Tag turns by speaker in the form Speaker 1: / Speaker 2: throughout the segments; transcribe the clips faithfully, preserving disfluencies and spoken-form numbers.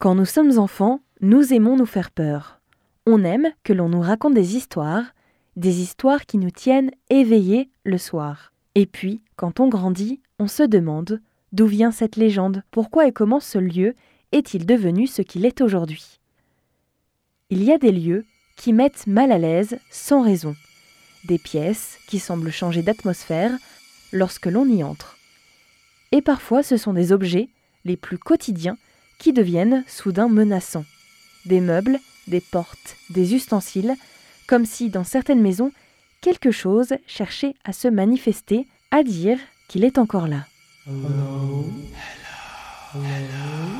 Speaker 1: Quand nous sommes enfants, nous aimons nous faire peur. On aime que l'on nous raconte des histoires, des histoires qui nous tiennent éveillés le soir. Et puis, quand on grandit, on se demande d'où vient cette légende, pourquoi et comment ce lieu est-il devenu ce qu'il est aujourd'hui. Il y a des lieux qui mettent mal à l'aise sans raison, des pièces qui semblent changer d'atmosphère lorsque l'on y entre. Et parfois ce sont des objets, les plus quotidiens, qui deviennent soudain menaçants. Des meubles, des portes, des ustensiles, comme si dans certaines maisons, quelque chose cherchait à se manifester, à dire qu'il est encore là.
Speaker 2: Hello. Hello. Hello.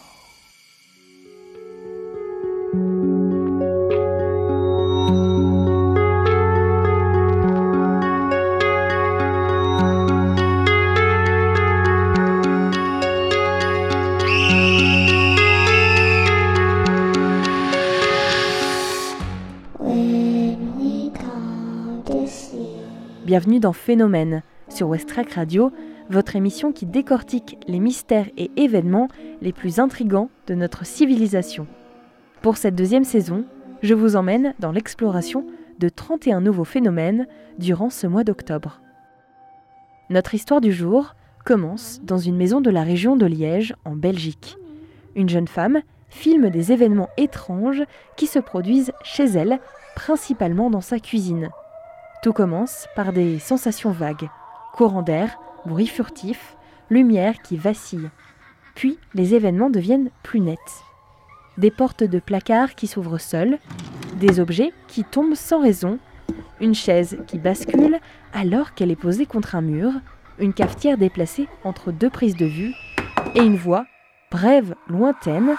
Speaker 1: Bienvenue dans Phénomène, sur Westrack Radio, votre émission qui décortique les mystères et événements les plus intrigants de notre civilisation. Pour cette deuxième saison, je vous emmène dans l'exploration de trente et un nouveaux phénomènes durant ce mois d'octobre. Notre histoire du jour commence dans une maison de la région de Liège, en Belgique. Une jeune femme filme des événements étranges qui se produisent chez elle, principalement dans sa cuisine. Tout commence par des sensations vagues, courants d'air, bruits furtifs, lumière qui vacille. Puis, les événements deviennent plus nets. Des portes de placard qui s'ouvrent seules, des objets qui tombent sans raison, une chaise qui bascule alors qu'elle est posée contre un mur, une cafetière déplacée entre deux prises de vue, et une voix, brève, lointaine.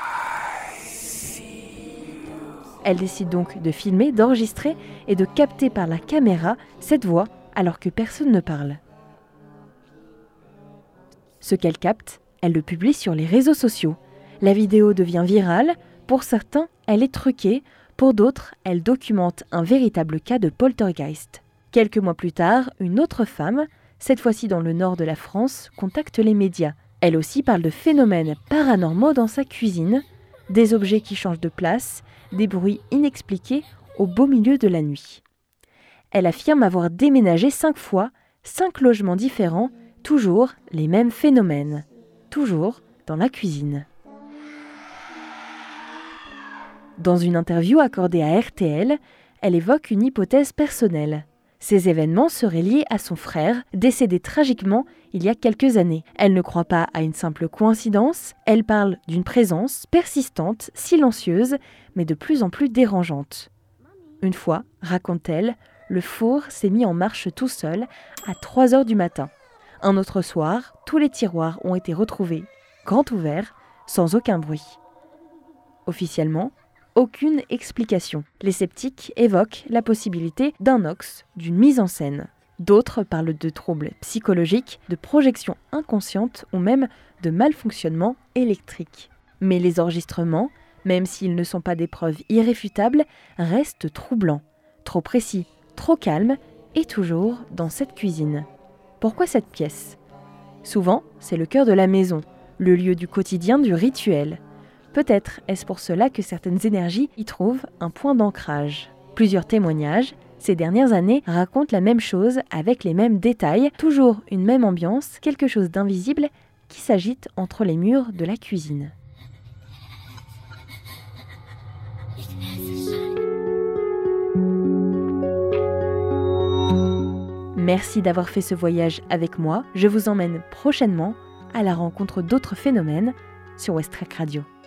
Speaker 1: Elle décide donc de filmer, d'enregistrer et de capter par la caméra cette voix alors que personne ne parle. Ce qu'elle capte, elle le publie sur les réseaux sociaux. La vidéo devient virale, pour certains, elle est truquée, pour d'autres, elle documente un véritable cas de poltergeist. Quelques mois plus tard, une autre femme, cette fois-ci dans le nord de la France, contacte les médias. Elle aussi parle de phénomènes paranormaux dans sa cuisine, des objets qui changent de place, des bruits inexpliqués au beau milieu de la nuit. Elle affirme avoir déménagé cinq fois, cinq logements différents, toujours les mêmes phénomènes, toujours dans la cuisine. Dans une interview accordée à R T L, elle évoque une hypothèse personnelle. Ces événements seraient liés à son frère, décédé tragiquement il y a quelques années. Elle ne croit pas à une simple coïncidence, elle parle d'une présence persistante, silencieuse, mais de plus en plus dérangeante. Une fois, raconte-t-elle, le four s'est mis en marche tout seul à trois heures du matin. Un autre soir, tous les tiroirs ont été retrouvés, grand ouverts, sans aucun bruit. Officiellement, aucune explication. Les sceptiques évoquent la possibilité d'un hoax, d'une mise en scène. D'autres parlent de troubles psychologiques, de projections inconscientes ou même de malfonctionnement électrique. Mais les enregistrements, même s'ils ne sont pas des preuves irréfutables, restent troublants, trop précis, trop calmes et toujours dans cette cuisine. Pourquoi cette pièce ? Souvent, c'est le cœur de la maison, le lieu du quotidien, du rituel. Peut-être est-ce pour cela que certaines énergies y trouvent un point d'ancrage. Plusieurs témoignages, ces dernières années, racontent la même chose avec les mêmes détails, toujours une même ambiance, quelque chose d'invisible qui s'agite entre les murs de la cuisine. Merci d'avoir fait ce voyage avec moi. Je vous emmène prochainement à la rencontre d'autres phénomènes sur Westrack Radio.